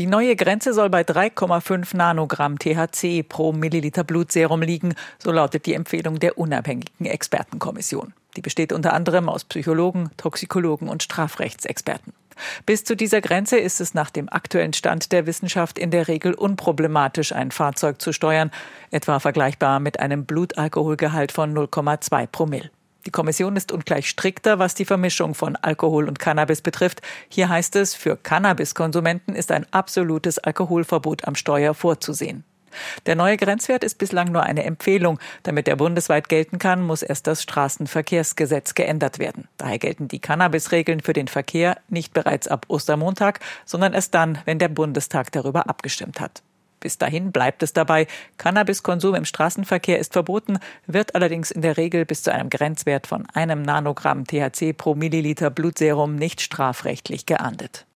Die neue Grenze soll bei 3,5 Nanogramm THC pro Milliliter Blutserum liegen, so lautet die Empfehlung der unabhängigen Expertenkommission. Die besteht unter anderem aus Psychologen, Toxikologen und Strafrechtsexperten. Bis zu dieser Grenze ist es nach dem aktuellen Stand der Wissenschaft in der Regel unproblematisch, ein Fahrzeug zu steuern, etwa vergleichbar mit einem Blutalkoholgehalt von 0,2 Promille. Die Kommission ist ungleich strikter, was die Vermischung von Alkohol und Cannabis betrifft. Hier heißt es, für Cannabiskonsumenten ist ein absolutes Alkoholverbot am Steuer vorzusehen. Der neue Grenzwert ist bislang nur eine Empfehlung. Damit er bundesweit gelten kann, muss erst das Straßenverkehrsgesetz geändert werden. Daher gelten die Cannabis-Regeln für den Verkehr nicht bereits ab Ostermontag, sondern erst dann, wenn der Bundestag darüber abgestimmt hat. Bis dahin bleibt es dabei, Cannabiskonsum im Straßenverkehr ist verboten, wird allerdings in der Regel bis zu einem Grenzwert von 1 Nanogramm THC pro Milliliter Blutserum nicht strafrechtlich geahndet.